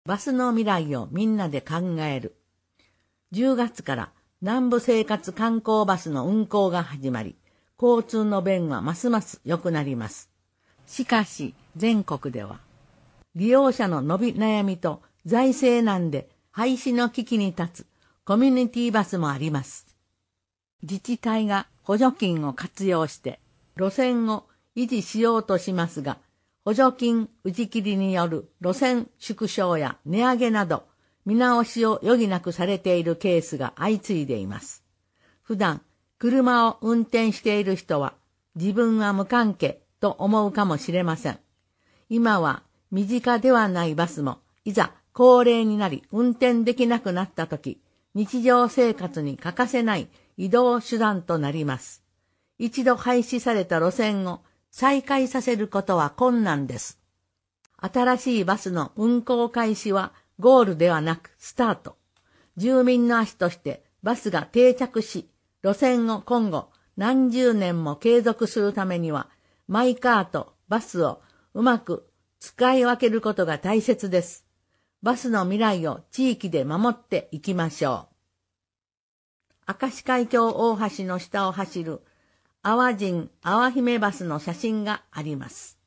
バスの未来をみんなで考える。10月から南部生活観光バスの運行が始まり、交通の便はますます良くなります。しかし、全国では、利用者の伸び悩みと財政難で廃止の危機に立つコミュニティバスもあります。自治体が補助金を活用して路線を維持しようとしますが、補助金打ち切りによる路線縮小や値上げなど見直しを余儀なくされているケースが相次いでいます。普段車を運転している人は自分は無関係と思うかもしれません。今は身近ではないバスもいざ高齢になり運転できなくなったとき、日常生活に欠かせない移動手段となります。一度廃止された路線を再開させることは困難です。新しいバスの運行開始はゴールではなくスタート。住民の足としてバスが定着し、路線を今後何十年も継続するためには、マイカーとバスをうまく使い分けることが大切です。バスの未来を地域で守っていきましょう。明石海峡大橋の下を走る淡路淡姫バスの写真があります。